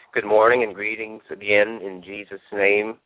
Good morning and greetings again in Jesus' name.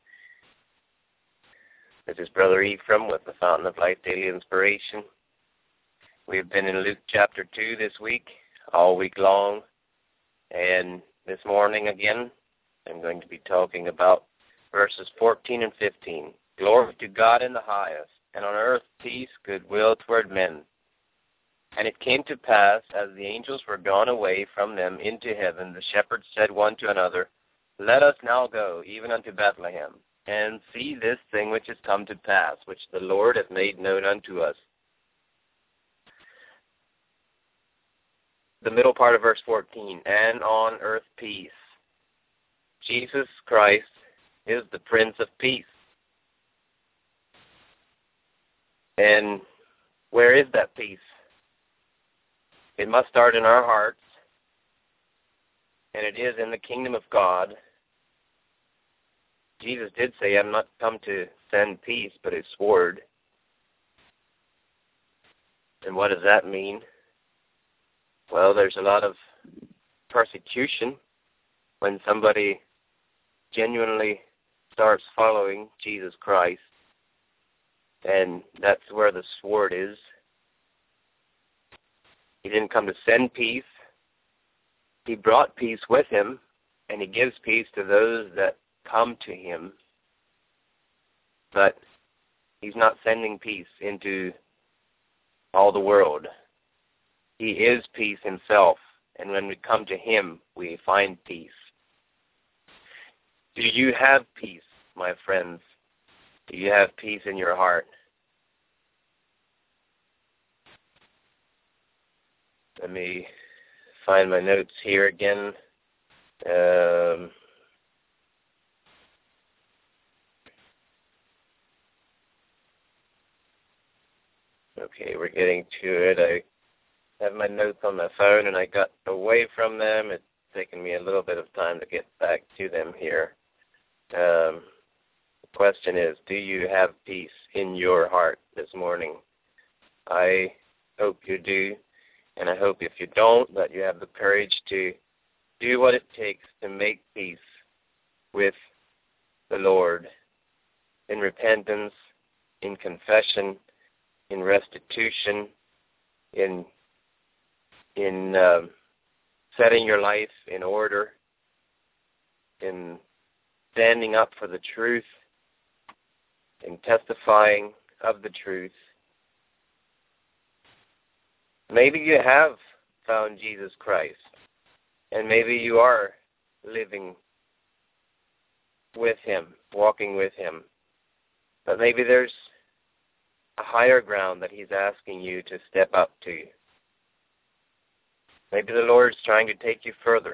This is Brother Ephraim with the Fountain of Life Daily Inspiration. We have been in Luke chapter 2 this week, all week long. And this morning again, I'm going to be talking about verses 14 and 15. Glory to God in the highest, and on earth peace, goodwill toward men. And it came to pass, as the angels were gone away from them into heaven, the shepherds said one to another, Let us now go, even unto Bethlehem, and see this thing which is come to pass, which the Lord hath made known unto us. The middle part of verse 14, and on earth peace. Jesus Christ is the Prince of Peace. And where is that peace? It must start in our hearts, and it is in the kingdom of God. Jesus did say, I'm not come to send peace, but a sword. And what does that mean? Well, there's a lot of persecution when somebody genuinely starts following Jesus Christ, and that's where the sword is. He didn't come to send peace. He brought peace with him, and he gives peace to those that come to him. But he's not sending peace into all the world. He is peace himself, and when we come to him, we find peace. Do you have peace, my friends? Do you have peace in your heart? Let me find my notes here again. Okay, we're getting to it. I have my notes on my phone, and I got away from them. It's taken me a little bit of time to get back to them here. The question is, do you have peace in your heart this morning? I hope you do. And I hope if you don't, that you have the courage to do what it takes to make peace with the Lord in repentance, in confession, in restitution, in setting your life in order, in standing up for the truth, in testifying of the truth. Maybe you have found Jesus Christ, and maybe you are living with him, walking with him. But maybe there's a higher ground that he's asking you to step up to. Maybe the Lord's trying to take you further.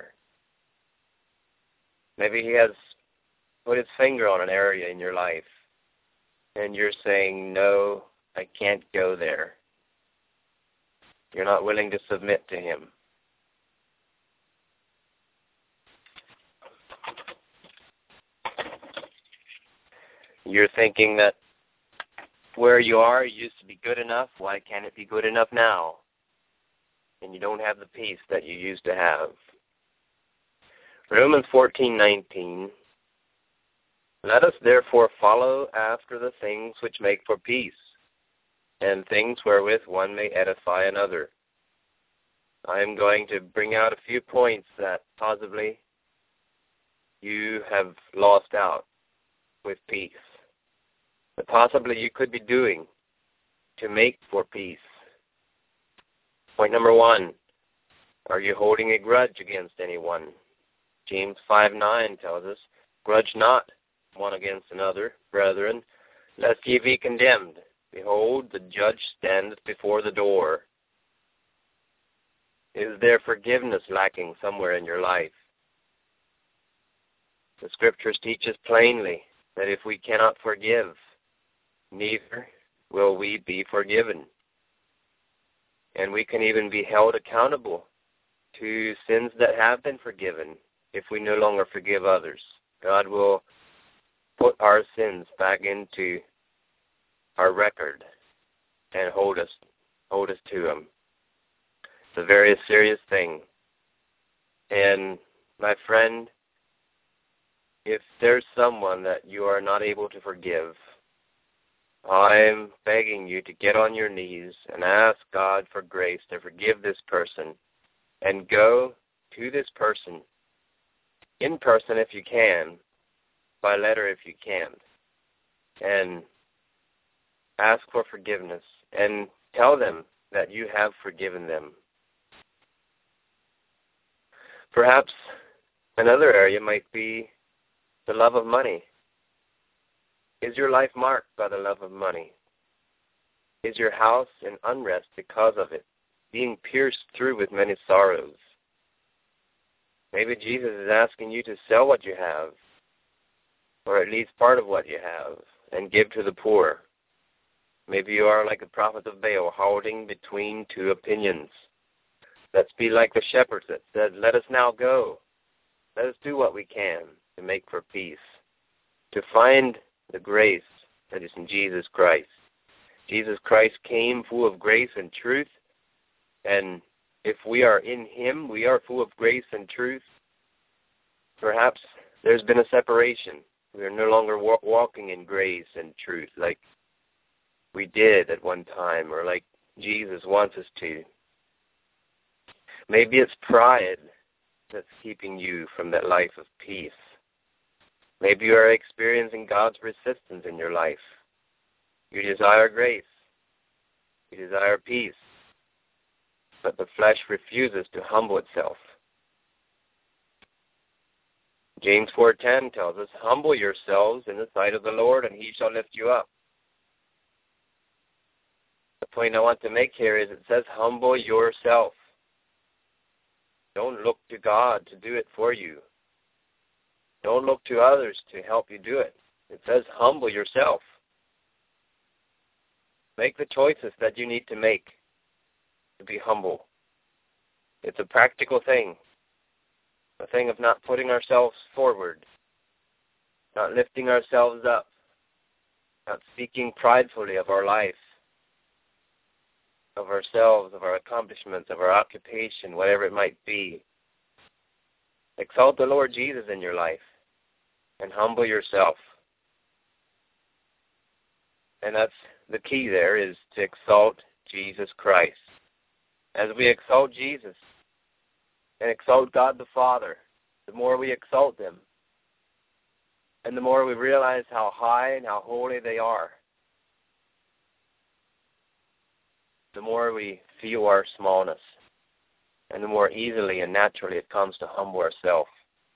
Maybe he has put his finger on an area in your life, and you're saying, no, I can't go there. You're not willing to submit to him. You're thinking that where you are used to be good enough. Why can't it be good enough now? And you don't have the peace that you used to have. Romans 14:19. Let us therefore follow after the things which make for peace, and things wherewith one may edify another. I am going to bring out a few points that possibly you have lost out with peace, that possibly you could be doing to make for peace. Point number 1, are you holding a grudge against anyone? James 5:9 tells us, grudge not one against another, brethren, lest ye be condemned. Behold, the judge standeth before the door. Is there forgiveness lacking somewhere in your life? The Scriptures teach us plainly that if we cannot forgive, neither will we be forgiven. And we can even be held accountable to sins that have been forgiven if we no longer forgive others. God will put our sins back into our record and hold us to him. It's a very serious thing. And my friend, if there's someone that you are not able to forgive, I'm begging you to get on your knees and ask God for grace to forgive this person, and go to this person in person if you can, by letter if you can't, and ask for forgiveness and tell them that you have forgiven them. Perhaps another area might be the love of money. Is your life marked by the love of money? Is your house in unrest because of it, being pierced through with many sorrows? Maybe Jesus is asking you to sell what you have, or at least part of what you have, and give to the poor. Maybe you are like the prophet of Baal, holding between two opinions. Let's be like the shepherds that said, let us now go. Let us do what we can to make for peace, to find the grace that is in Jesus Christ. Jesus Christ came full of grace and truth, and if we are in him, we are full of grace and truth. Perhaps there's been a separation. We are no longer walking in grace and truth like we did at one time, or like Jesus wants us to. Maybe it's pride that's keeping you from that life of peace. Maybe you are experiencing God's resistance in your life. You desire grace. You desire peace. But the flesh refuses to humble itself. James 4:10 tells us, humble yourselves in the sight of the Lord, and he shall lift you up. The point I want to make here is it says, humble yourself. Don't look to God to do it for you. Don't look to others to help you do it. It says, humble yourself. Make the choices that you need to make to be humble. It's a practical thing. A thing of not putting ourselves forward, not lifting ourselves up, not speaking pridefully of our life, of ourselves, of our accomplishments, of our occupation, whatever it might be. Exalt the Lord Jesus in your life and humble yourself. And that's the key there, is to exalt Jesus Christ. As we exalt Jesus and exalt God the Father, the more we exalt them, and the more we realize how high and how holy they are, the more we feel our smallness, and the more easily and naturally it comes to humble ourselves.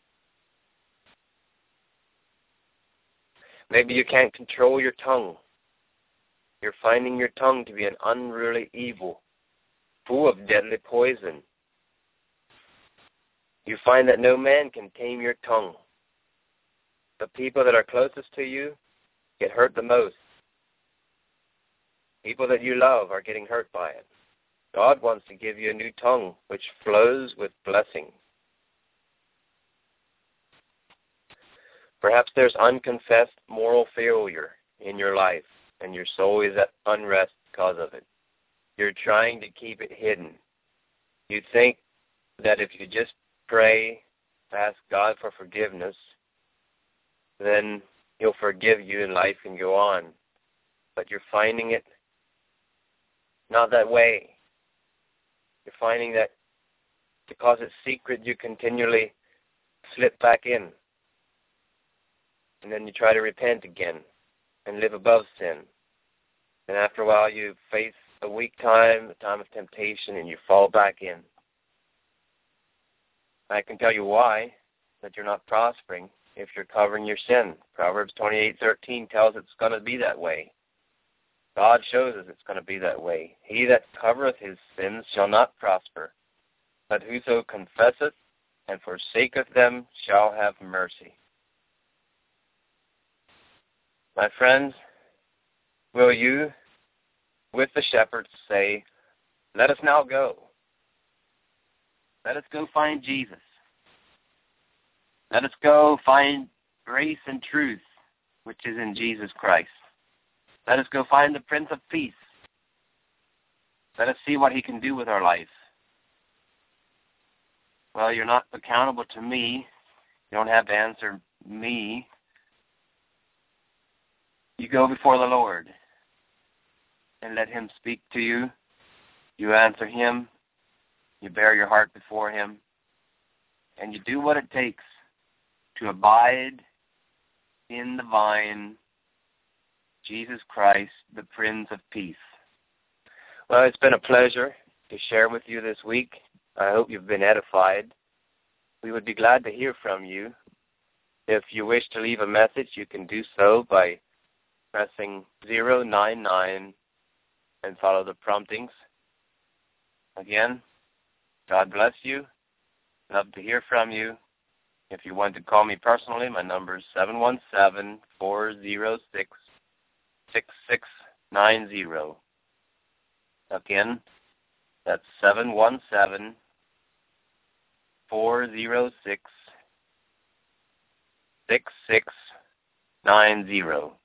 Maybe you can't control your tongue. You're finding your tongue to be an unruly evil, full of deadly poison. You find that no man can tame your tongue. The people that are closest to you get hurt the most. People that you love are getting hurt by it. God wants to give you a new tongue which flows with blessing. Perhaps there's unconfessed moral failure in your life, and your soul is at unrest because of it. You're trying to keep it hidden. You think that if you just pray, ask God for forgiveness, then he'll forgive you and life can go on. But you're finding it not that way. You're finding that because it's secret, you continually slip back in. And then you try to repent again and live above sin. And after a while, you face a weak time, a time of temptation, and you fall back in. I can tell you why, that you're not prospering if you're covering your sin. Proverbs 28:13 tells it's going to be that way. God shows us it's going to be that way. He that covereth his sins shall not prosper, but whoso confesseth and forsaketh them shall have mercy. My friends, will you, with the shepherds, say, let us now go. Let us go find Jesus. Let us go find grace and truth, which is in Jesus Christ. Let us go find the Prince of Peace. Let us see what he can do with our life. Well, you're not accountable to me. You don't have to answer me, you go before the Lord and let Him speak to you. You answer Him. You bear your heart before Him. And you do what it takes to abide in the vine, Jesus Christ, the Prince of Peace. Well, it's been a pleasure to share with you this week. I hope you've been edified. We would be glad to hear from you. If you wish to leave a message, you can do so by pressing 099 and follow the promptings. Again, God bless you. Love to hear from you. If you want to call me personally, my number is 717-406-6690. Again, that's 717-406-6690.